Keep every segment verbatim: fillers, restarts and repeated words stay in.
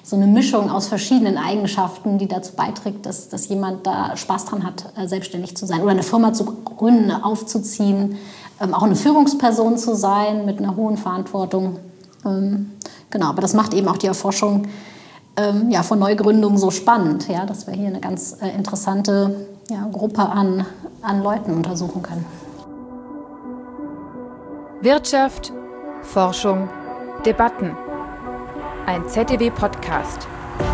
so eine Mischung aus verschiedenen Eigenschaften, die dazu beiträgt, dass, dass jemand da Spaß dran hat, selbstständig zu sein oder eine Firma zu gründen, aufzuziehen, ähm, auch eine Führungsperson zu sein mit einer hohen Verantwortung. Ähm, genau, aber das macht eben auch die Erforschung ähm, ja, von Neugründungen so spannend, ja, dass wir hier eine ganz äh, interessante ja, Gruppe an, an Leuten untersuchen können. Wirtschaft, Forschung, Debatten. Ein Z D W-Podcast.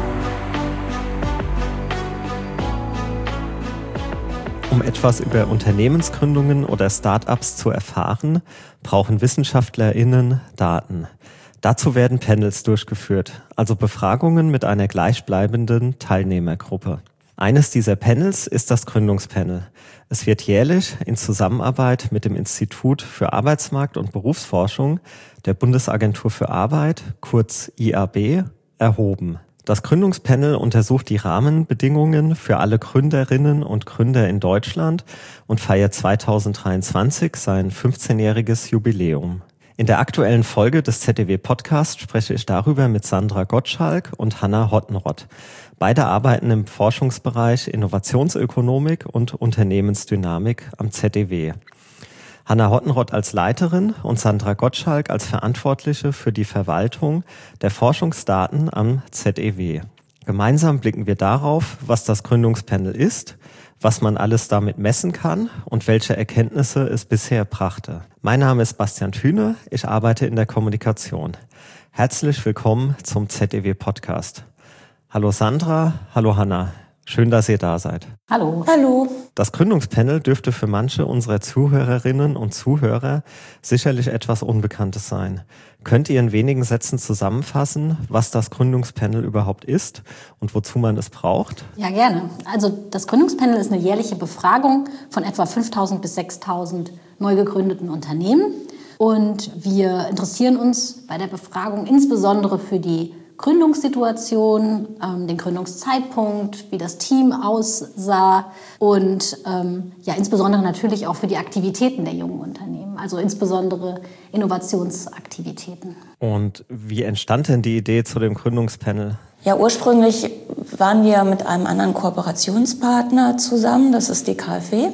Um etwas über Unternehmensgründungen oder Start-ups zu erfahren, brauchen WissenschaftlerInnen Daten. Dazu werden Panels durchgeführt, also Befragungen mit einer gleichbleibenden Teilnehmergruppe. Eines dieser Panels ist das Gründungspanel. Es wird jährlich in Zusammenarbeit mit dem Institut für Arbeitsmarkt- und Berufsforschung der Bundesagentur für Arbeit, kurz I A B, erhoben. Das Gründungspanel untersucht die Rahmenbedingungen für alle Gründerinnen und Gründer in Deutschland und feiert zweitausenddreiundzwanzig sein fünfzehnjähriges Jubiläum. In der aktuellen Folge des Z D W-Podcasts spreche ich darüber mit Sandra Gottschalk und Hanna Hottenrott. Beide arbeiten im Forschungsbereich Innovationsökonomik und Unternehmensdynamik am Z D W. Hanna Hottenrott als Leiterin und Sandra Gottschalk als Verantwortliche für die Verwaltung der Forschungsdaten am Z D W. Gemeinsam blicken wir darauf, was das Gründungspanel ist, was man alles damit messen kann und welche Erkenntnisse es bisher brachte. Mein Name ist Bastian Thüne, ich arbeite in der Kommunikation. Herzlich willkommen zum Z D W-Podcast. Hallo Sandra, hallo Hanna. Schön, dass ihr da seid. Hallo. Hallo. Das Gründungspanel dürfte für manche unserer Zuhörerinnen und Zuhörer sicherlich etwas Unbekanntes sein. Könnt ihr in wenigen Sätzen zusammenfassen, was das Gründungspanel überhaupt ist und wozu man es braucht? Ja, gerne. Also das Gründungspanel ist eine jährliche Befragung von etwa fünftausend bis sechstausend neu gegründeten Unternehmen. Und wir interessieren uns bei der Befragung insbesondere für die Gründungssituation, ähm, den Gründungszeitpunkt, wie das Team aussah und ähm, ja, insbesondere natürlich auch für die Aktivitäten der jungen Unternehmen, also insbesondere Innovationsaktivitäten. Und wie entstand denn die Idee zu dem Gründungspanel? Ja, ursprünglich waren wir mit einem anderen Kooperationspartner zusammen, das ist die K f W.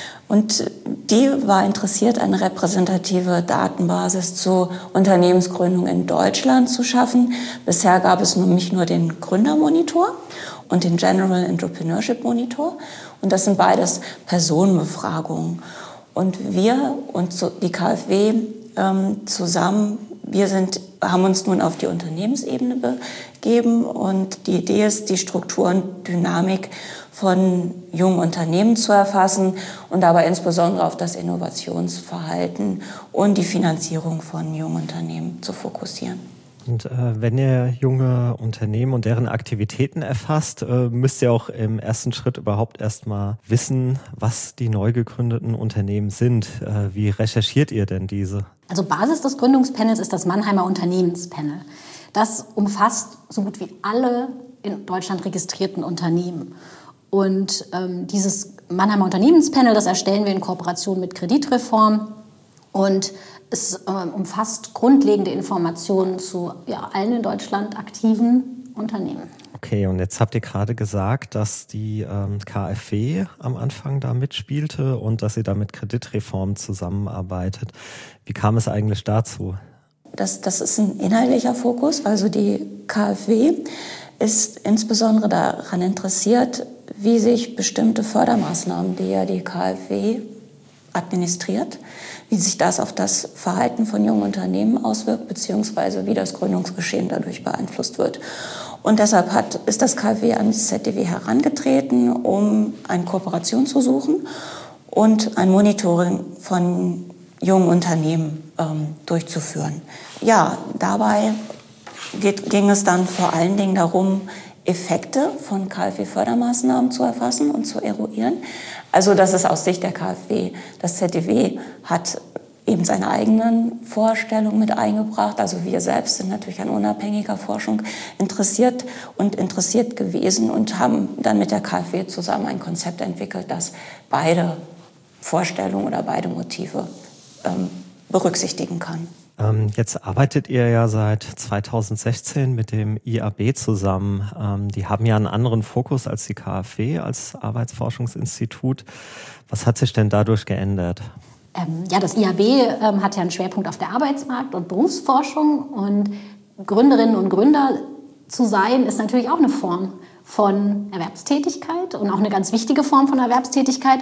Und die war interessiert, eine repräsentative Datenbasis zur Unternehmensgründung in Deutschland zu schaffen. Bisher gab es nämlich nur den Gründermonitor und den General Entrepreneurship Monitor. Und das sind beides Personenbefragungen. Und wir und die K f W ähm, zusammen, wir sind, haben uns nun auf die Unternehmensebene begeben. Und die Idee ist, die Struktur und Dynamik von jungen Unternehmen zu erfassen und dabei insbesondere auf das Innovationsverhalten und die Finanzierung von jungen Unternehmen zu fokussieren. Und äh, wenn ihr junge Unternehmen und deren Aktivitäten erfasst, äh, müsst ihr auch im ersten Schritt überhaupt erstmal wissen, was die neu gegründeten Unternehmen sind. Äh, wie recherchiert ihr denn diese? Also Basis des Gründungspanels ist das Mannheimer Unternehmenspanel. Das umfasst so gut wie alle in Deutschland registrierten Unternehmen. Und ähm, dieses Mannheimer Unternehmenspanel, das erstellen wir in Kooperation mit Kreditreform. Und es ähm, umfasst grundlegende Informationen zu ja, allen in Deutschland aktiven Unternehmen. Okay, und jetzt habt ihr gerade gesagt, dass die ähm, K f W am Anfang da mitspielte und dass ihr da mit Kreditreform zusammenarbeitet. Wie kam es eigentlich dazu? Das, das ist ein inhaltlicher Fokus. Also die K f W ist insbesondere daran interessiert, wie sich bestimmte Fördermaßnahmen, die ja die K f W administriert, wie sich das auf das Verhalten von jungen Unternehmen auswirkt, beziehungsweise wie das Gründungsgeschehen dadurch beeinflusst wird. Und deshalb hat, ist das K f W an das Z D W herangetreten, um eine Kooperation zu suchen und ein Monitoring von jungen Unternehmen ähm, durchzuführen. Ja, dabei geht, ging es dann vor allen Dingen darum, Effekte von K f W-Fördermaßnahmen zu erfassen und zu eruieren. Also das ist aus Sicht der K f W. Das Z D W hat eben seine eigenen Vorstellungen mit eingebracht. Also wir selbst sind natürlich an unabhängiger Forschung interessiert und interessiert gewesen und haben dann mit der K f W zusammen ein Konzept entwickelt, das beide Vorstellungen oder beide Motive ähm, berücksichtigen kann. Ähm, jetzt arbeitet ihr ja seit zweitausendsechzehn mit dem I A B zusammen. Ähm, die haben ja einen anderen Fokus als die K f W, als Arbeitsforschungsinstitut. Was hat sich denn dadurch geändert? Ähm, ja, das I A B ähm, hat ja einen Schwerpunkt auf der Arbeitsmarkt- und Berufsforschung. Und Gründerinnen und Gründer zu sein, ist natürlich auch eine Form von Erwerbstätigkeit und auch eine ganz wichtige Form von Erwerbstätigkeit.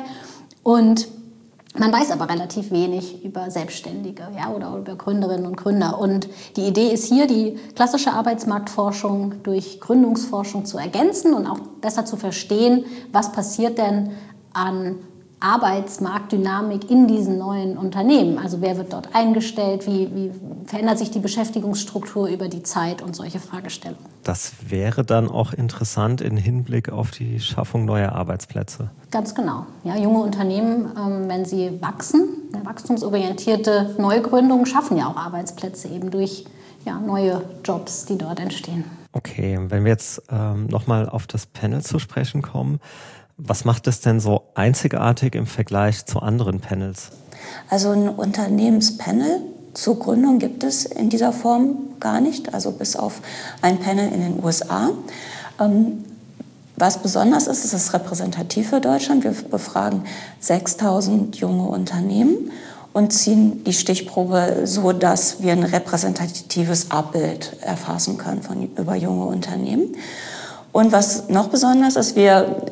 Und man weiß aber relativ wenig über Selbstständige, ja, oder über Gründerinnen und Gründer. Und die Idee ist hier, die klassische Arbeitsmarktforschung durch Gründungsforschung zu ergänzen und auch besser zu verstehen, was passiert denn an Arbeitsmarktdynamik in diesen neuen Unternehmen. Also wer wird dort eingestellt, wie, wie verändert sich die Beschäftigungsstruktur über die Zeit und solche Fragestellungen. Das wäre dann auch interessant im Hinblick auf die Schaffung neuer Arbeitsplätze. Ganz genau. Ja, junge Unternehmen, ähm, wenn sie wachsen, ja, wachstumsorientierte Neugründungen schaffen ja auch Arbeitsplätze eben durch ja, neue Jobs, die dort entstehen. Okay, wenn wir jetzt ähm, nochmal auf das Panel zu sprechen kommen, was macht es denn so einzigartig im Vergleich zu anderen Panels? Also ein Unternehmenspanel zur Gründung gibt es in dieser Form gar nicht, also bis auf ein Panel in den U S A. Ähm, was besonders ist, ist es repräsentativ für Deutschland. Wir befragen sechstausend junge Unternehmen und ziehen die Stichprobe so, dass wir ein repräsentatives Abbild erfassen können von, über junge Unternehmen. Und was noch besonders ist, wir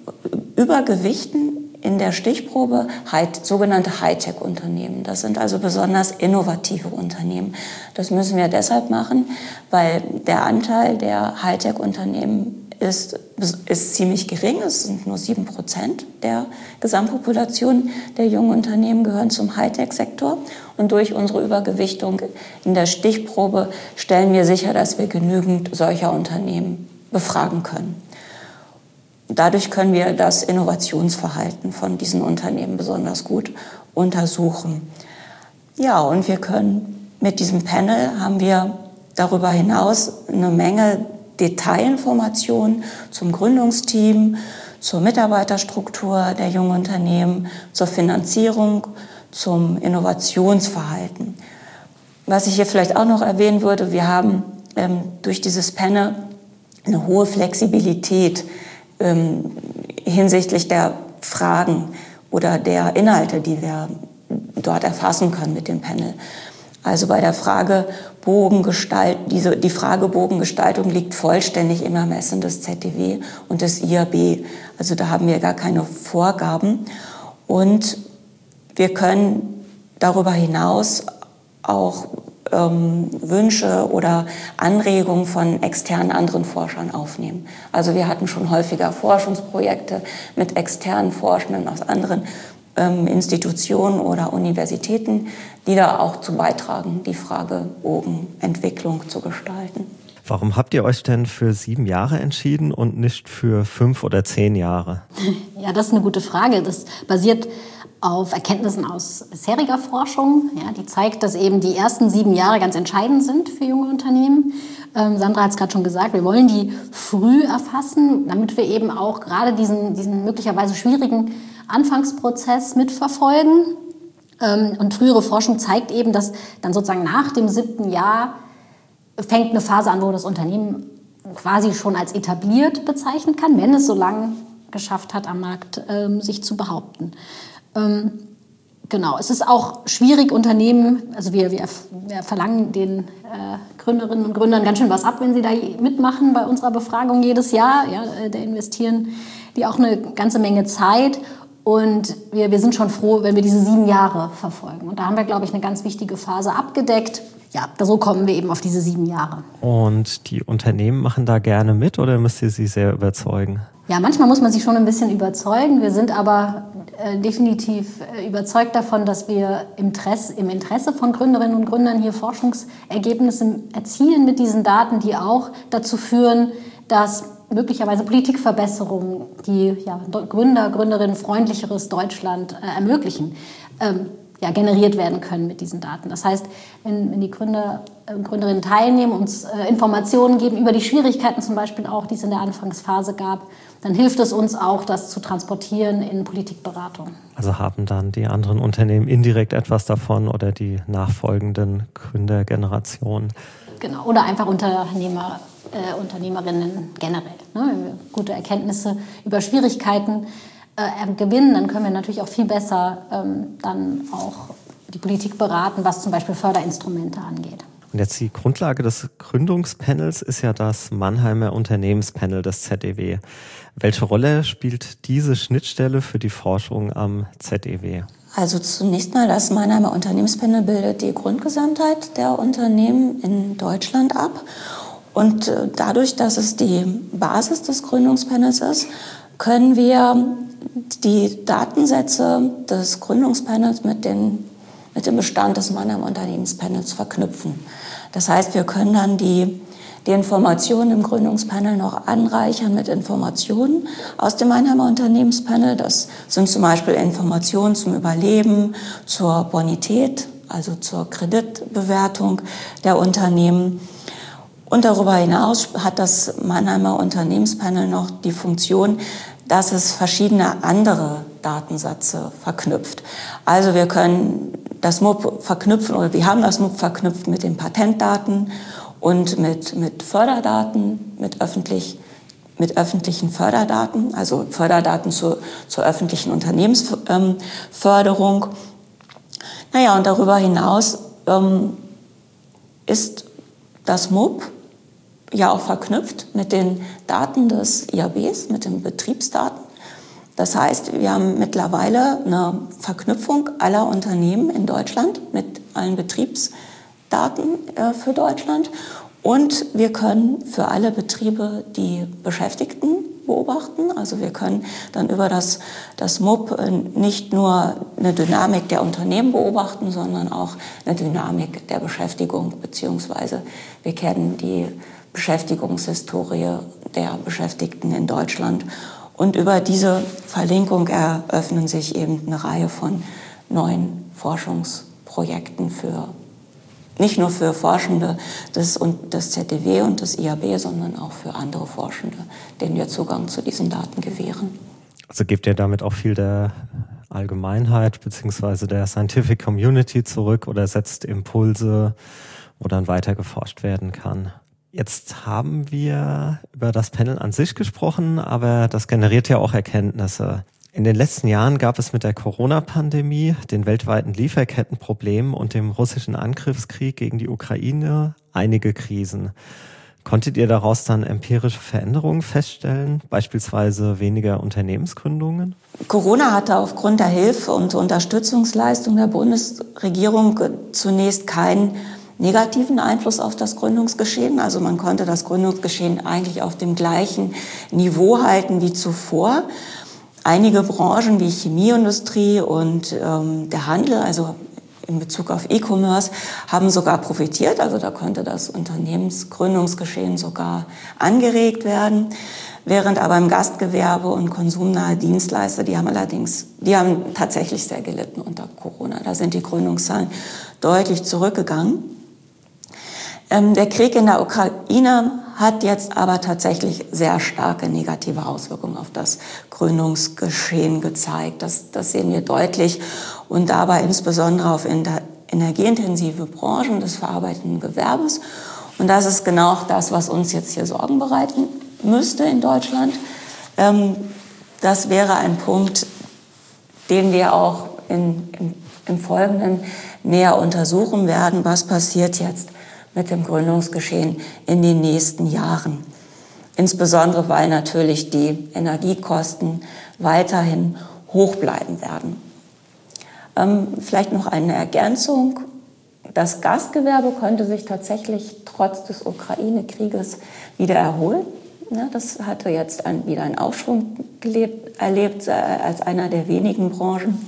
übergewichten in der Stichprobe sogenannte Hightech-Unternehmen. Das sind also besonders innovative Unternehmen. Das müssen wir deshalb machen, weil der Anteil der Hightech-Unternehmen ist, ist ziemlich gering. Es sind nur sieben Prozent der Gesamtpopulation der jungen Unternehmen gehören zum Hightech-Sektor. Und durch unsere Übergewichtung in der Stichprobe stellen wir sicher, dass wir genügend solcher Unternehmen befragen können. Dadurch können wir das Innovationsverhalten von diesen Unternehmen besonders gut untersuchen. Ja, und wir können mit diesem Panel haben wir darüber hinaus eine Menge Detailinformationen zum Gründungsteam, zur Mitarbeiterstruktur der jungen Unternehmen, zur Finanzierung, zum Innovationsverhalten. Was ich hier vielleicht auch noch erwähnen würde, wir haben ähm, durch dieses Panel eine hohe Flexibilität ähm, hinsichtlich der Fragen oder der Inhalte, die wir dort erfassen können mit dem Panel. Also bei der Fragebogengestaltung, diese, die Fragebogengestaltung liegt vollständig im Ermessen des Z D W und des I A B. Also da haben wir gar keine Vorgaben. Und wir können darüber hinaus auch ähm, Wünsche oder Anregungen von externen anderen Forschern aufnehmen. Also wir hatten schon häufiger Forschungsprojekte mit externen Forschenden aus anderen ähm, Institutionen oder Universitäten, die da auch zu beitragen, die Fragebogenentwicklung zu gestalten. Warum habt ihr euch denn für sieben Jahre entschieden und nicht für fünf oder zehn Jahre? Ja, das ist eine gute Frage. Das basiert auf Erkenntnissen aus bisheriger Forschung. Ja, die zeigt, dass eben die ersten sieben Jahre ganz entscheidend sind für junge Unternehmen. Ähm, Sandra hat es gerade schon gesagt, wir wollen die früh erfassen, damit wir eben auch gerade diesen, diesen möglicherweise schwierigen Anfangsprozess mitverfolgen. Ähm, und frühere Forschung zeigt eben, dass dann sozusagen nach dem siebten Jahr fängt eine Phase an, wo das Unternehmen quasi schon als etabliert bezeichnen kann, wenn es so lange geschafft hat, am Markt ähm, sich zu behaupten. Ähm, genau, es ist auch schwierig, Unternehmen, also wir, wir, wir verlangen den äh, Gründerinnen und Gründern ganz schön was ab, wenn sie da mitmachen bei unserer Befragung jedes Jahr. Ja, da investieren die auch eine ganze Menge Zeit. Und wir, wir sind schon froh, wenn wir diese sieben Jahre verfolgen. Und da haben wir, glaube ich, eine ganz wichtige Phase abgedeckt. Ja, so kommen wir eben auf diese sieben Jahre. Und die Unternehmen machen da gerne mit oder müsst ihr sie sehr überzeugen? Ja, manchmal muss man sich schon ein bisschen überzeugen. Wir sind aber äh, definitiv äh, überzeugt davon, dass wir im Interesse, im Interesse von Gründerinnen und Gründern hier Forschungsergebnisse erzielen mit diesen Daten, die auch dazu führen, dass möglicherweise Politikverbesserungen, die ja, Gründer, Gründerinnen freundlicheres Deutschland äh, ermöglichen. Ähm, ja, generiert werden können mit diesen Daten. Das heißt, wenn, wenn die Gründer und Gründerinnen teilnehmen, uns äh, Informationen geben über die Schwierigkeiten zum Beispiel auch, die es in der Anfangsphase gab, dann hilft es uns auch, das zu transportieren in Politikberatung. Also haben dann die anderen Unternehmen indirekt etwas davon oder die nachfolgenden Gründergenerationen? Genau, oder einfach Unternehmer, äh, Unternehmerinnen generell. Ne? Wenn wir gute Erkenntnisse über Schwierigkeiten äh, gewinnen, dann können wir natürlich auch viel besser ähm, dann auch die Politik beraten, was zum Beispiel Förderinstrumente angeht. Und jetzt die Grundlage des Gründungspanels ist ja das Mannheimer Unternehmenspanel des Z E W. Welche Rolle spielt diese Schnittstelle für die Forschung am Z E W? Also zunächst mal, das Mannheimer Unternehmenspanel bildet die Grundgesamtheit der Unternehmen in Deutschland ab. Und dadurch, dass es die Basis des Gründungspanels ist, können wir die Datensätze des Gründungspanels mit den mit dem Bestand des Mannheimer Unternehmenspanels verknüpfen. Das heißt, wir können dann die, die Informationen im Gründungspanel noch anreichern mit Informationen aus dem Mannheimer Unternehmenspanel. Das sind zum Beispiel Informationen zum Überleben, zur Bonität, also zur Kreditbewertung der Unternehmen. Und darüber hinaus hat das Mannheimer Unternehmenspanel noch die Funktion, dass es verschiedene andere Datensätze verknüpft. Also wir können das M U P verknüpfen, oder wir haben das M U P verknüpft mit den Patentdaten und mit, mit Förderdaten, mit, öffentlich, mit öffentlichen Förderdaten, also Förderdaten zur, zur öffentlichen Unternehmensförderung. Naja, und darüber hinaus ähm, ist das M U P ja auch verknüpft mit den Daten des I A Bs, mit den Betriebsdaten. Das heißt, wir haben mittlerweile eine Verknüpfung aller Unternehmen in Deutschland mit allen Betriebsdaten äh, für Deutschland. Und wir können für alle Betriebe die Beschäftigten beobachten. Also wir können dann über das, das M U P nicht nur eine Dynamik der Unternehmen beobachten, sondern auch eine Dynamik der Beschäftigung, beziehungsweise wir kennen die Beschäftigungshistorie der Beschäftigten in Deutschland. Und über diese Verlinkung eröffnen sich eben eine Reihe von neuen Forschungsprojekten für, nicht nur für Forschende des, des Z E W und des I A B, sondern auch für andere Forschende, denen wir Zugang zu diesen Daten gewähren. Also gebt ihr damit auch viel der Allgemeinheit bzw. der Scientific Community zurück oder setzt Impulse, wo dann weiter geforscht werden kann? Jetzt haben wir über das Panel an sich gesprochen, aber das generiert ja auch Erkenntnisse. In den letzten Jahren gab es mit der Corona-Pandemie, den weltweiten Lieferkettenproblemen und dem russischen Angriffskrieg gegen die Ukraine einige Krisen. Konntet ihr daraus dann empirische Veränderungen feststellen, beispielsweise weniger Unternehmensgründungen? Corona hatte aufgrund der Hilfe und Unterstützungsleistung der Bundesregierung zunächst keinen negativen Einfluss auf das Gründungsgeschehen. Also man konnte das Gründungsgeschehen eigentlich auf dem gleichen Niveau halten wie zuvor. Einige Branchen wie Chemieindustrie und ähm, der Handel, also in Bezug auf E-Commerce, haben sogar profitiert. Also da konnte das Unternehmensgründungsgeschehen sogar angeregt werden. Während aber im Gastgewerbe und konsumnahe Dienstleister, die haben allerdings, die haben tatsächlich sehr gelitten unter Corona. Da sind die Gründungszahlen deutlich zurückgegangen. Der Krieg in der Ukraine hat jetzt aber tatsächlich sehr starke negative Auswirkungen auf das Gründungsgeschehen gezeigt. Das, das sehen wir deutlich und dabei insbesondere auf energieintensive Branchen des verarbeitenden Gewerbes. Und das ist genau das, was uns jetzt hier Sorgen bereiten müsste in Deutschland. Das wäre ein Punkt, den wir auch in, im, im Folgenden näher untersuchen werden. Was passiert jetzt mit dem Gründungsgeschehen in den nächsten Jahren? Insbesondere, weil natürlich die Energiekosten weiterhin hoch bleiben werden. Ähm, vielleicht noch eine Ergänzung. Das Gastgewerbe konnte sich tatsächlich trotz des Ukraine-Krieges wieder erholen. Ja, das hatte jetzt ein, wieder einen Aufschwung gelebt, erlebt äh, als einer der wenigen Branchen.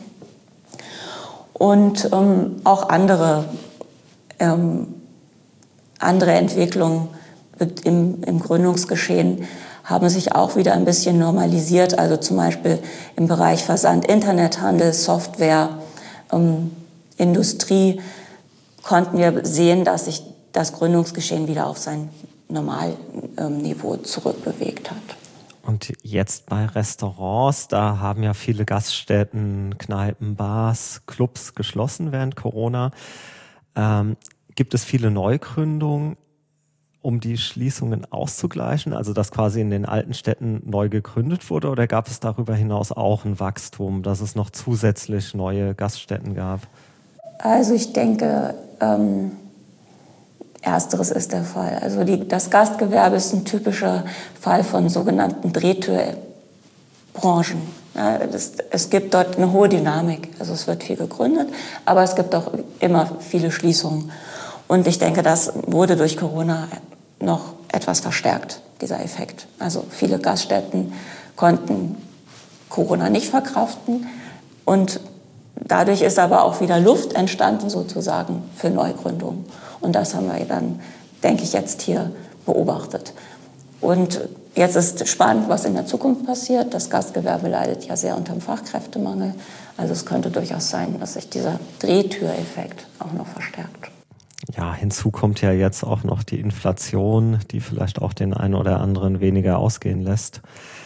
Und ähm, auch andere ähm, Andere Entwicklungen im, im Gründungsgeschehen haben sich auch wieder ein bisschen normalisiert. Also zum Beispiel im Bereich Versand, Internethandel, Software, ähm, Industrie konnten wir sehen, dass sich das Gründungsgeschehen wieder auf sein Normalniveau zurückbewegt hat. Und jetzt bei Restaurants, da haben ja viele Gaststätten, Kneipen, Bars, Clubs geschlossen während Corona. Ähm, gibt es viele Neugründungen, um die Schließungen auszugleichen, also dass quasi in den alten Städten neu gegründet wurde, oder gab es darüber hinaus auch ein Wachstum, dass es noch zusätzlich neue Gaststätten gab? Also ich denke, ähm, Ersteres ist der Fall. Also die, das Gastgewerbe ist ein typischer Fall von sogenannten Drehtürbranchen. Ja, das, es gibt dort eine hohe Dynamik. Also es wird viel gegründet, aber es gibt auch immer viele Schließungen. Und ich denke, das wurde durch Corona noch etwas verstärkt, dieser Effekt. Also viele Gaststätten konnten Corona nicht verkraften und dadurch ist aber auch wieder Luft entstanden sozusagen für Neugründungen. Und das haben wir dann, denke ich, jetzt hier beobachtet. Und jetzt ist spannend, was in der Zukunft passiert. Das Gastgewerbe leidet ja sehr unter dem Fachkräftemangel. Also es könnte durchaus sein, dass sich dieser Drehtüreffekt auch noch verstärkt. Ja, hinzu kommt ja jetzt auch noch die Inflation, die vielleicht auch den einen oder anderen weniger ausgehen lässt.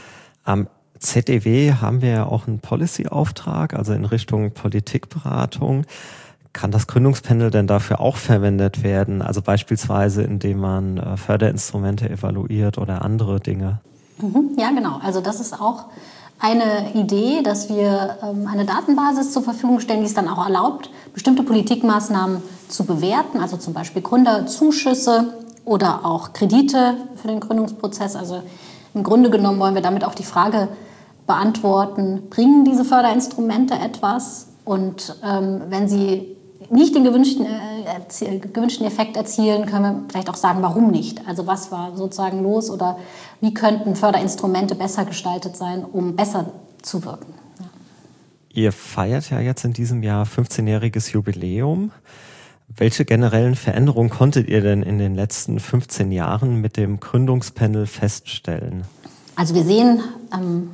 Am Z D W haben wir ja auch einen Policy-Auftrag, also in Richtung Politikberatung. Kann das Gründungspanel denn dafür auch verwendet werden? Also beispielsweise, indem man äh, Förderinstrumente evaluiert oder andere Dinge? Mhm, ja, genau. Also das ist auch eine Idee, dass wir ähm, eine Datenbasis zur Verfügung stellen, die es dann auch erlaubt, bestimmte Politikmaßnahmen zu bewerten, also zum Beispiel Gründerzuschüsse oder auch Kredite für den Gründungsprozess. Also im Grunde genommen wollen wir damit auch die Frage beantworten, bringen diese Förderinstrumente etwas? Und ähm, wenn sie nicht den gewünschten, äh, gewünschten Effekt erzielen, können wir vielleicht auch sagen, warum nicht. Also was war sozusagen los oder wie könnten Förderinstrumente besser gestaltet sein, um besser zu wirken. Ja. Ihr feiert ja jetzt in diesem Jahr fünfzehnjähriges Jubiläum. Welche generellen Veränderungen konntet ihr denn in den letzten fünfzehn Jahren mit dem Gründungspanel feststellen? Also wir sehen ähm,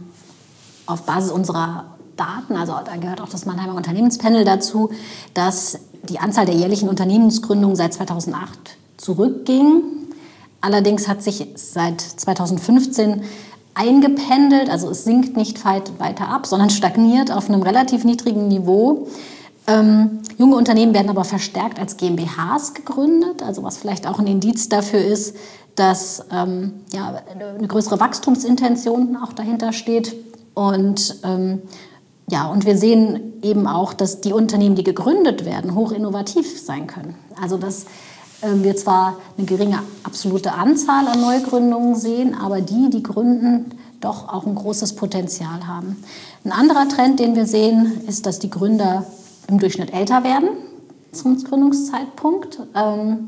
auf Basis unserer Daten, also da gehört auch das Mannheimer Unternehmenspanel dazu, dass die Anzahl der jährlichen Unternehmensgründungen seit zweitausendacht zurückging. Allerdings hat sich seit zweitausendfünfzehn eingependelt, also es sinkt nicht weit weiter ab, sondern stagniert auf einem relativ niedrigen Niveau. Ähm, junge Unternehmen werden aber verstärkt als GmbHs gegründet, also was vielleicht auch ein Indiz dafür ist, dass ähm, ja, eine größere Wachstumsintention auch dahinter steht. Und ähm, ja, und wir sehen eben auch, dass die Unternehmen, die gegründet werden, hoch innovativ sein können. Also dass äh, wir zwar eine geringe absolute Anzahl an Neugründungen sehen, aber die, die gründen, doch auch ein großes Potenzial haben. Ein anderer Trend, den wir sehen, ist, dass die Gründer im Durchschnitt älter werden zum Gründungszeitpunkt. Ähm,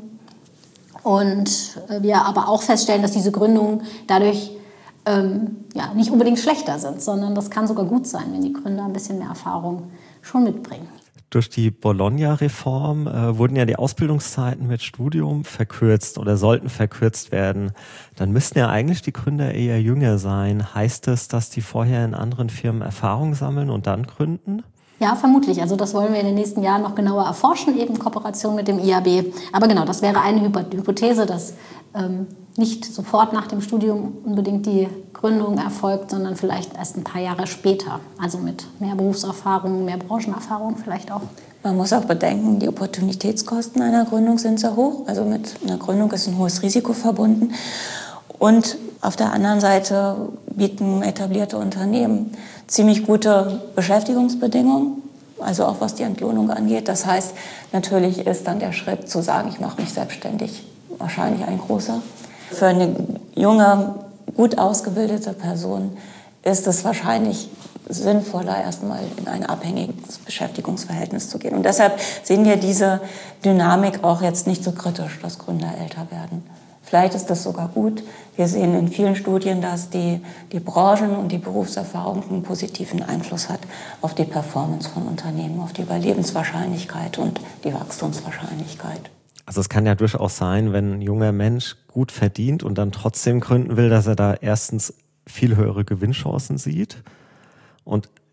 und wir aber auch feststellen, dass diese Gründungen dadurch ähm, ja, nicht unbedingt schlechter sind, sondern das kann sogar gut sein, wenn die Gründer ein bisschen mehr Erfahrung schon mitbringen. Durch die Bologna-Reform äh, wurden ja die Ausbildungszeiten mit Studium verkürzt oder sollten verkürzt werden. Dann müssten ja eigentlich die Gründer eher jünger sein. Heißt es, dass die vorher in anderen Firmen Erfahrung sammeln und dann gründen? Ja, vermutlich. Also das wollen wir in den nächsten Jahren noch genauer erforschen, eben in Kooperation mit dem I A B. Aber genau, das wäre eine Hypothese, dass ähm, nicht sofort nach dem Studium unbedingt die Gründung erfolgt, sondern vielleicht erst ein paar Jahre später. Also mit mehr Berufserfahrung, mehr Branchenerfahrung vielleicht auch. Man muss auch bedenken, die Opportunitätskosten einer Gründung sind sehr hoch. Also mit einer Gründung ist ein hohes Risiko verbunden. Und auf der anderen Seite bieten etablierte Unternehmen ziemlich gute Beschäftigungsbedingungen, also auch was die Entlohnung angeht. Das heißt, natürlich ist dann der Schritt zu sagen, ich mache mich selbstständig, wahrscheinlich ein großer. Für eine junge, gut ausgebildete Person ist es wahrscheinlich sinnvoller, erstmal in ein abhängiges Beschäftigungsverhältnis zu gehen. Und deshalb sehen wir diese Dynamik auch jetzt nicht so kritisch, dass Gründer älter werden. Vielleicht ist das sogar gut. Wir sehen in vielen Studien, dass die, die Branchen und die Berufserfahrung einen positiven Einfluss hat auf die Performance von Unternehmen, auf die Überlebenswahrscheinlichkeit und die Wachstumswahrscheinlichkeit. Also es kann ja durchaus sein, wenn ein junger Mensch gut verdient und dann trotzdem gründen will, dass er da erstens viel höhere Gewinnchancen sieht und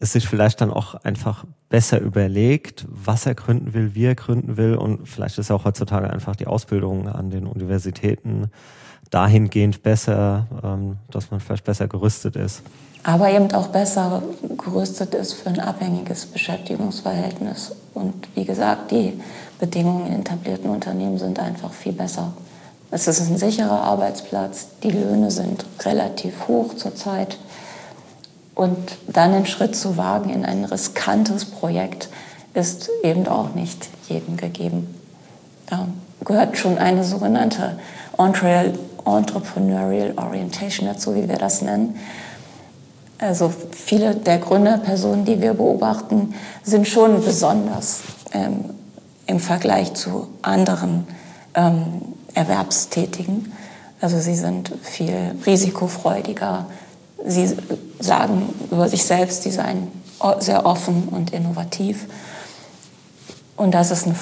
es sich vielleicht dann auch einfach besser überlegt, was er gründen will, wie er gründen will. Und vielleicht ist ja auch heutzutage einfach die Ausbildung an den Universitäten dahingehend besser, dass man vielleicht besser gerüstet ist. Aber eben auch besser gerüstet ist für ein abhängiges Beschäftigungsverhältnis. Und wie gesagt, die Bedingungen in etablierten Unternehmen sind einfach viel besser. Es ist ein sicherer Arbeitsplatz, die Löhne sind relativ hoch zurzeit. Und dann einen Schritt zu wagen in ein riskantes Projekt ist eben auch nicht jedem gegeben. Da gehört schon eine sogenannte Entrepreneurial Orientation dazu, wie wir das nennen. Also viele der Gründerpersonen, die wir beobachten, sind schon besonders ähm, im Vergleich zu anderen ähm, Erwerbstätigen. Also sie sind viel risikofreudiger. Sie sagen über sich selbst, sie seien sehr offen und innovativ. Und das ist eine,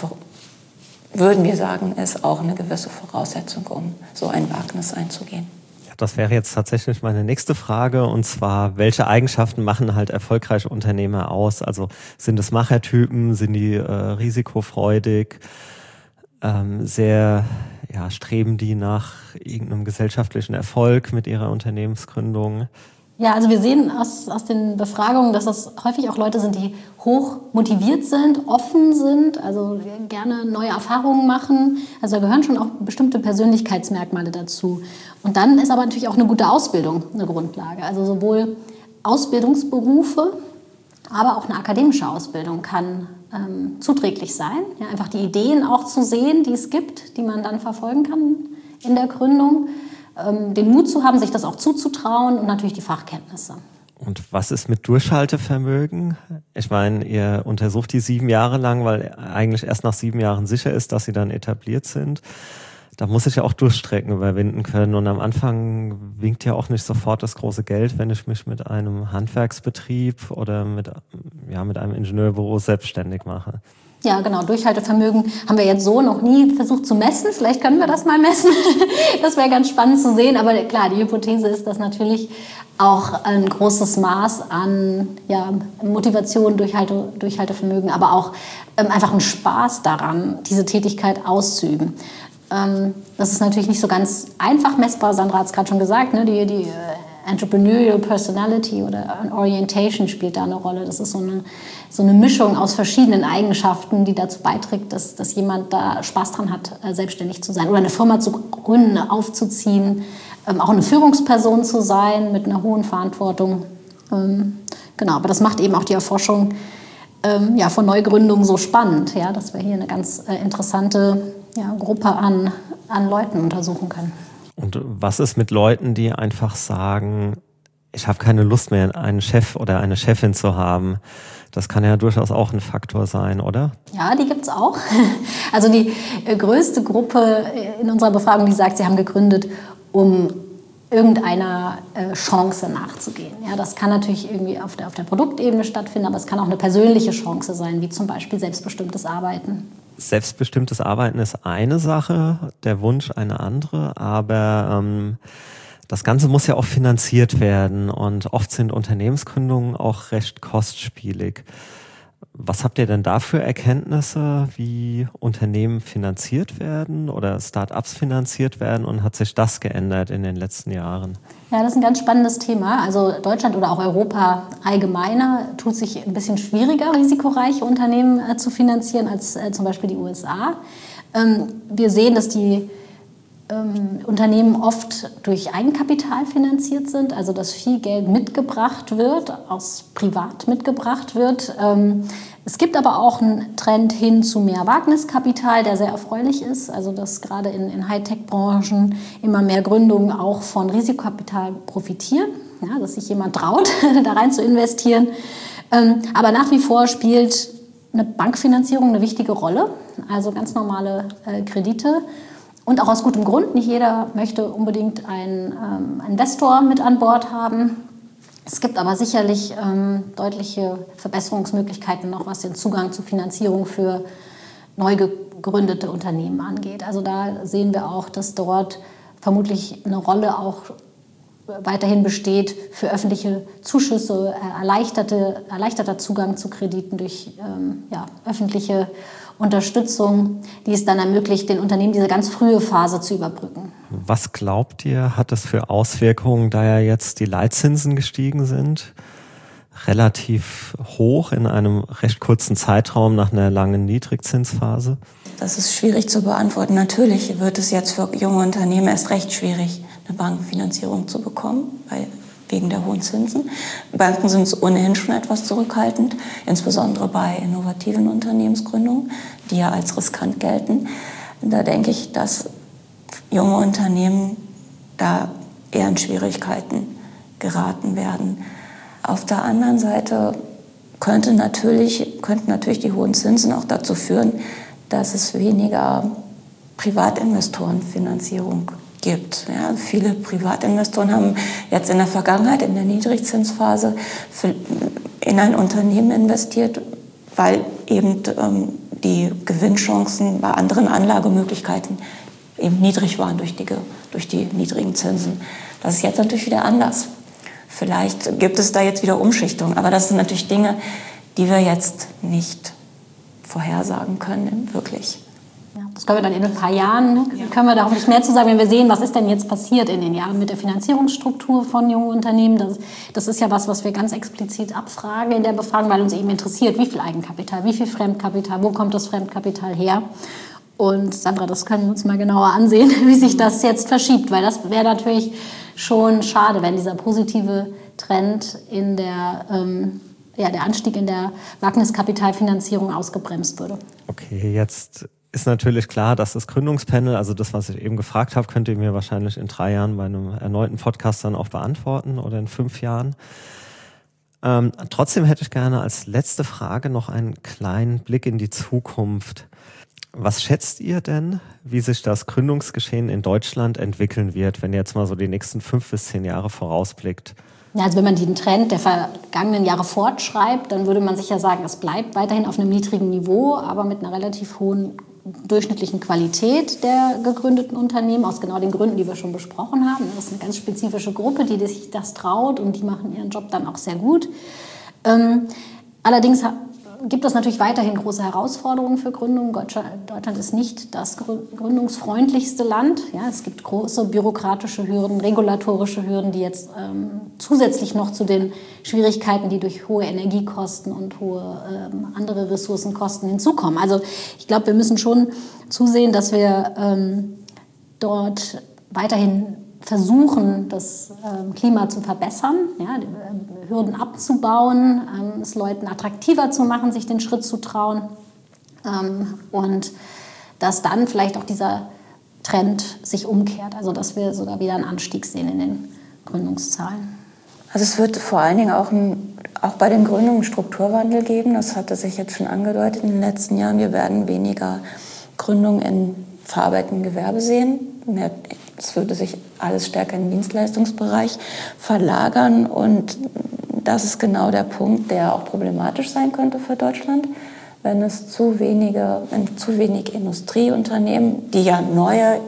würden wir sagen, ist auch eine gewisse Voraussetzung, um so ein Wagnis einzugehen. Ja, das wäre jetzt tatsächlich meine nächste Frage, und zwar, welche Eigenschaften machen halt erfolgreiche Unternehmer aus? Also sind es Machertypen, sind die äh, risikofreudig, ähm, sehr ja, streben die nach irgendeinem gesellschaftlichen Erfolg mit ihrer Unternehmensgründung? Ja, also wir sehen aus, aus den Befragungen, dass das häufig auch Leute sind, die hoch motiviert sind, offen sind, also gerne neue Erfahrungen machen. Also da gehören schon auch bestimmte Persönlichkeitsmerkmale dazu. Und dann ist aber natürlich auch eine gute Ausbildung eine Grundlage. Also sowohl Ausbildungsberufe, aber auch eine akademische Ausbildung kann ähm, zuträglich sein. Ja, einfach die Ideen auch zu sehen, die es gibt, die man dann verfolgen kann in der Gründung. Ähm, den Mut zu haben, sich das auch zuzutrauen, und natürlich die Fachkenntnisse. Und was ist mit Durchhaltevermögen? Ich meine, ihr untersucht die sieben Jahre lang, weil eigentlich erst nach sieben Jahren sicher ist, dass sie dann etabliert sind. Da muss ich ja auch Durchstrecken überwinden können. Und am Anfang winkt ja auch nicht sofort das große Geld, wenn ich mich mit einem Handwerksbetrieb oder mit, ja, mit einem Ingenieurbüro selbstständig mache. Ja, genau. Durchhaltevermögen haben wir jetzt so noch nie versucht zu messen. Vielleicht können wir das mal messen. Das wäre ganz spannend zu sehen. Aber klar, die Hypothese ist, dass natürlich auch ein großes Maß an ja, Motivation, Durchhalte, Durchhaltevermögen, aber auch ähm, einfach ein Spaß daran, diese Tätigkeit auszuüben. Ähm, das ist natürlich nicht so ganz einfach messbar. Sandra hat es gerade schon gesagt, ne? die, die äh, Entrepreneurial Personality oder Orientation spielt da eine Rolle. Das ist so eine, so eine Mischung aus verschiedenen Eigenschaften, die dazu beiträgt, dass, dass jemand da Spaß dran hat, äh, selbstständig zu sein oder eine Firma zu gründen, aufzuziehen, ähm, auch eine Führungsperson zu sein mit einer hohen Verantwortung. Ähm, genau, aber das macht eben auch die Erforschung ähm, ja, von Neugründungen so spannend, ja, dass wir hier eine ganz äh, interessante ja, Gruppe an, an Leuten untersuchen können. Und was ist mit Leuten, die einfach sagen, ich habe keine Lust mehr, einen Chef oder eine Chefin zu haben? Das kann ja durchaus auch ein Faktor sein, oder? Ja, die gibt's auch. Also die größte Gruppe in unserer Befragung, die sagt, sie haben gegründet, um irgendeiner Chance nachzugehen. Ja, das kann natürlich irgendwie auf der, auf der Produktebene stattfinden, aber es kann auch eine persönliche Chance sein, wie zum Beispiel selbstbestimmtes Arbeiten. Selbstbestimmtes Arbeiten ist eine Sache, der Wunsch eine andere, aber ähm, das Ganze muss ja auch finanziert werden, und oft sind Unternehmensgründungen auch recht kostspielig. Was habt ihr denn da für Erkenntnisse, wie Unternehmen finanziert werden oder Start-ups finanziert werden, und hat sich das geändert in den letzten Jahren? Ja, das ist ein ganz spannendes Thema. Also Deutschland oder auch Europa allgemeiner tut sich ein bisschen schwieriger, risikoreiche Unternehmen äh, zu finanzieren als äh, zum Beispiel die U S A. Ähm, wir sehen, dass die ähm, Unternehmen oft durch Eigenkapital finanziert sind, also dass viel Geld mitgebracht wird, aus privat mitgebracht wird. Ähm, es gibt aber auch einen Trend hin zu mehr Wagniskapital, der sehr erfreulich ist, also dass gerade in, in Hightech-Branchen immer mehr Gründungen auch von Risikokapital profitieren, ja, dass sich jemand traut, da rein zu investieren. Ähm, aber nach wie vor spielt eine Bankfinanzierung eine wichtige Rolle, also ganz normale äh, Kredite. Und auch aus gutem Grund, nicht jeder möchte unbedingt einen ähm, Investor mit an Bord haben. Es gibt aber sicherlich ähm, deutliche Verbesserungsmöglichkeiten noch, was den Zugang zu Finanzierung für neu gegründete Unternehmen angeht. Also da sehen wir auch, dass dort vermutlich eine Rolle auch weiterhin besteht für öffentliche Zuschüsse, erleichterte, erleichterter Zugang zu Krediten durch ähm, ja, öffentliche Unterstützung, die es dann ermöglicht, den Unternehmen diese ganz frühe Phase zu überbrücken. Was glaubt ihr, hat das für Auswirkungen, da ja jetzt die Leitzinsen gestiegen sind? Relativ hoch in einem recht kurzen Zeitraum nach einer langen Niedrigzinsphase? Das ist schwierig zu beantworten. Natürlich wird es jetzt für junge Unternehmen erst recht schwierig, eine Bankenfinanzierung zu bekommen, weil, wegen der hohen Zinsen. Banken sind ohnehin schon etwas zurückhaltend, insbesondere bei innovativen Unternehmensgründungen, die ja als riskant gelten. Da denke ich, dass junge Unternehmen da eher in Schwierigkeiten geraten werden. Auf der anderen Seite könnte natürlich, könnten natürlich die hohen Zinsen auch dazu führen, dass es weniger Privatinvestorenfinanzierung gibt. Ja, viele Privatinvestoren haben jetzt in der Vergangenheit, in der Niedrigzinsphase, in ein Unternehmen investiert, weil eben ähm, die Gewinnchancen bei anderen Anlagemöglichkeiten eben niedrig waren durch die, durch die niedrigen Zinsen. Das ist jetzt natürlich wieder anders. Vielleicht gibt es da jetzt wieder Umschichtungen, aber das sind natürlich Dinge, die wir jetzt nicht vorhersagen können, wirklich. Ja, das können wir dann in ein paar Jahren, ja. können wir da hoffentlich mehr zu sagen, wenn wir sehen, was ist denn jetzt passiert in den Jahren mit der Finanzierungsstruktur von jungen Unternehmen. Das, das ist ja was, was wir ganz explizit abfragen in der Befragung, weil uns eben interessiert, wie viel Eigenkapital, wie viel Fremdkapital, wo kommt das Fremdkapital her? Und Sandra, das können wir uns mal genauer ansehen, wie sich das jetzt verschiebt, weil das wäre natürlich schon schade, wenn dieser positive Trend in der, ähm, ja, der Anstieg in der Wagniskapitalfinanzierung ausgebremst würde. Okay, jetzt ist natürlich klar, dass das Gründungspanel, also das, was ich eben gefragt habe, könnt ihr mir wahrscheinlich in drei Jahren bei einem erneuten Podcast dann auch beantworten oder in fünf Jahren. Ähm, trotzdem hätte ich gerne als letzte Frage noch einen kleinen Blick in die Zukunft. Was schätzt ihr denn, wie sich das Gründungsgeschehen in Deutschland entwickeln wird, wenn ihr jetzt mal so die nächsten fünf bis zehn Jahre vorausblickt? Ja, also wenn man den Trend der vergangenen Jahre fortschreibt, dann würde man sicher sagen, es bleibt weiterhin auf einem niedrigen Niveau, aber mit einer relativ hohen durchschnittlichen Qualität der gegründeten Unternehmen, aus genau den Gründen, die wir schon besprochen haben. Das ist eine ganz spezifische Gruppe, die sich das traut und die machen ihren Job dann auch sehr gut. Ähm, allerdings gibt es natürlich weiterhin große Herausforderungen für Gründungen. Deutschland ist nicht das gründungsfreundlichste Land. Ja, es gibt große bürokratische Hürden, regulatorische Hürden, die jetzt ähm, zusätzlich noch zu den Schwierigkeiten, die durch hohe Energiekosten und hohe ähm, andere Ressourcenkosten hinzukommen. Also ich glaube, wir müssen schon zusehen, dass wir ähm, dort weiterhin versuchen, das ähm, Klima zu verbessern, ja, die, äh, Hürden abzubauen, ähm, es Leuten attraktiver zu machen, sich den Schritt zu trauen ähm, und dass dann vielleicht auch dieser Trend sich umkehrt, also dass wir sogar wieder einen Anstieg sehen in den Gründungszahlen. Also es wird vor allen Dingen auch, ein, auch bei den Gründungen einen Strukturwandel geben, das hatte sich jetzt schon angedeutet in den letzten Jahren. Wir werden weniger Gründungen im verarbeitenden Gewerbe sehen. Es würde sich alles stärker in den Dienstleistungsbereich verlagern. Und das ist genau der Punkt, der auch problematisch sein könnte für Deutschland, wenn es zu wenige, wenn zu wenig Industrieunternehmen, die ja neue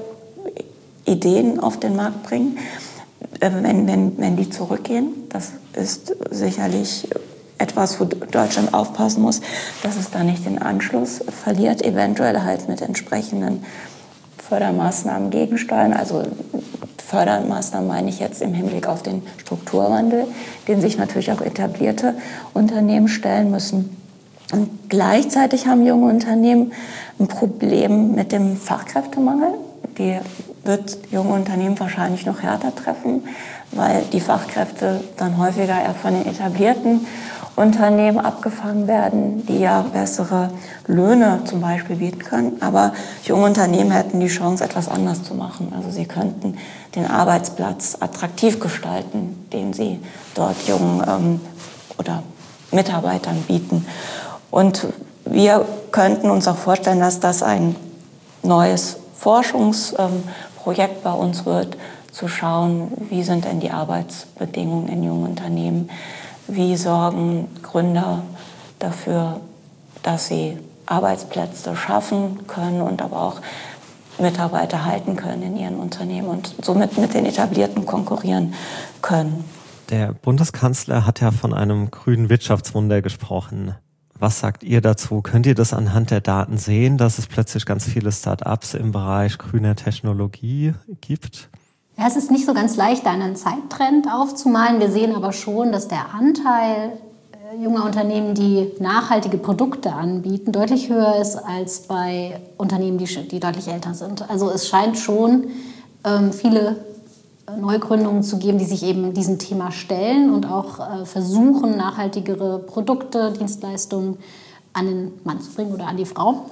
Ideen auf den Markt bringen, wenn, wenn, wenn die zurückgehen. Das ist sicherlich etwas, wo Deutschland aufpassen muss, dass es da nicht den Anschluss verliert, eventuell halt mit entsprechenden Fördermaßnahmen gegensteuern. Also Fördermaßnahmen meine ich jetzt im Hinblick auf den Strukturwandel, den sich natürlich auch etablierte Unternehmen stellen müssen. Und gleichzeitig haben junge Unternehmen ein Problem mit dem Fachkräftemangel. Die wird junge Unternehmen wahrscheinlich noch härter treffen, weil die Fachkräfte dann häufiger eher von den etablierten Unternehmen abgefangen werden, die ja bessere Löhne zum Beispiel bieten können. Aber junge Unternehmen hätten die Chance, etwas anders zu machen. Also sie könnten den Arbeitsplatz attraktiv gestalten, den sie dort jungen ähm, oder Mitarbeitern bieten. Und wir könnten uns auch vorstellen, dass das ein neues Forschungsprojekt ähm, bei uns wird, zu schauen, wie sind denn die Arbeitsbedingungen in jungen Unternehmen. Wie sorgen Gründer dafür, dass sie Arbeitsplätze schaffen können und aber auch Mitarbeiter halten können in ihren Unternehmen und somit mit den Etablierten konkurrieren können. Der Bundeskanzler hat ja von einem grünen Wirtschaftswunder gesprochen. Was sagt ihr dazu? Könnt ihr das anhand der Daten sehen, dass es plötzlich ganz viele Start-ups im Bereich grüner Technologie gibt? Ja, es ist nicht so ganz leicht, einen Zeittrend aufzumalen. Wir sehen aber schon, dass der Anteil junger Unternehmen, die nachhaltige Produkte anbieten, deutlich höher ist als bei Unternehmen, die, die deutlich älter sind. Also es scheint schon ähm, viele Neugründungen zu geben, die sich eben diesem Thema stellen und auch äh, versuchen, nachhaltigere Produkte, Dienstleistungen an den Mann zu bringen oder an die Frau.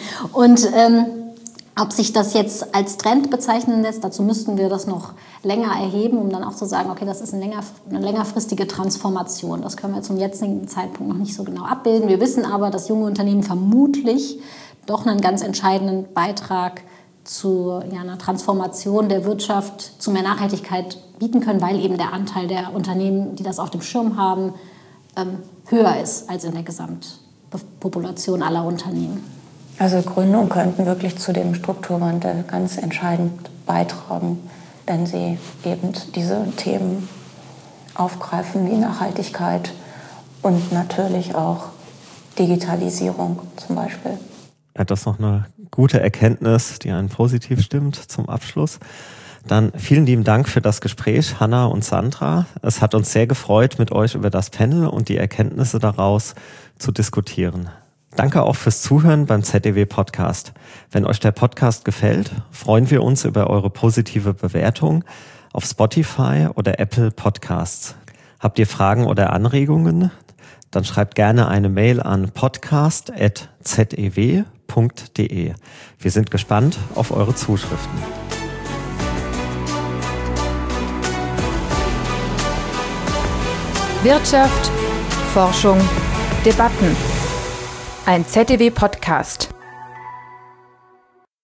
Und ähm, ob sich das jetzt als Trend bezeichnen lässt, dazu müssten wir das noch länger erheben, um dann auch zu sagen, okay, das ist eine, länger, eine längerfristige Transformation. Das können wir zum jetzigen Zeitpunkt noch nicht so genau abbilden. Wir wissen aber, dass junge Unternehmen vermutlich doch einen ganz entscheidenden Beitrag zu ja, einer Transformation der Wirtschaft, zu mehr Nachhaltigkeit bieten können, weil eben der Anteil der Unternehmen, die das auf dem Schirm haben, ähm, höher ist als in der Gesamtpopulation aller Unternehmen. Also Gründungen könnten wirklich zu dem Strukturwandel ganz entscheidend beitragen, wenn sie eben diese Themen aufgreifen wie Nachhaltigkeit und natürlich auch Digitalisierung zum Beispiel. Ja, das ist noch eine gute Erkenntnis, die einen positiv stimmt zum Abschluss. Dann vielen lieben Dank für das Gespräch, Hanna und Sandra. Es hat uns sehr gefreut, mit euch über das Panel und die Erkenntnisse daraus zu diskutieren. Danke auch fürs Zuhören beim Z D W-Podcast. Wenn euch der Podcast gefällt, freuen wir uns über eure positive Bewertung auf Spotify oder Apple Podcasts. Habt ihr Fragen oder Anregungen? Dann schreibt gerne eine Mail an podcast at z e w punkt d e. Wir sind gespannt auf eure Zuschriften. Wirtschaft, Forschung, Debatten. Ein Z D W-Podcast.